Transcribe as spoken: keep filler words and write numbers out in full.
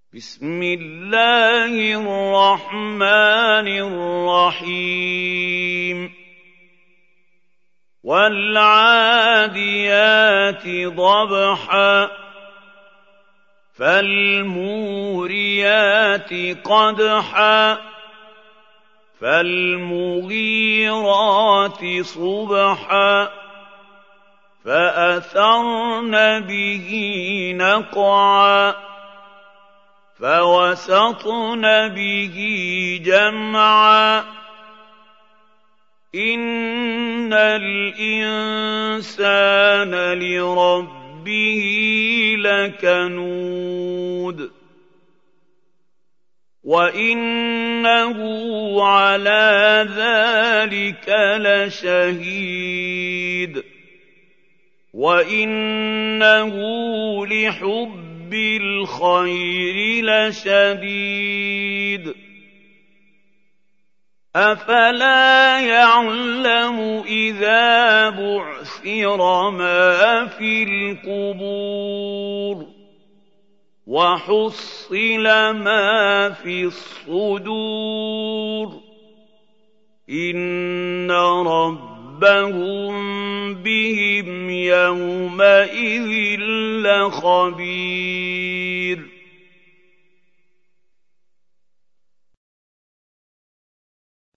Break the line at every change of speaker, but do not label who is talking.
بسم الله الرحمن الرحيم والعاديات ضبحا فالموريات قدحا فالمغيرات صبحا فأثرن به نقعا فوسطن به جمعا إن الإنسان لربه لكنود وإنه على ذلك لشهيد وإنه لحب بالخير لشديد أفلا يعلم إذا بعثر ما في القبور وحصل ما في الصدور إن ربهم بهم يومئذ لخبير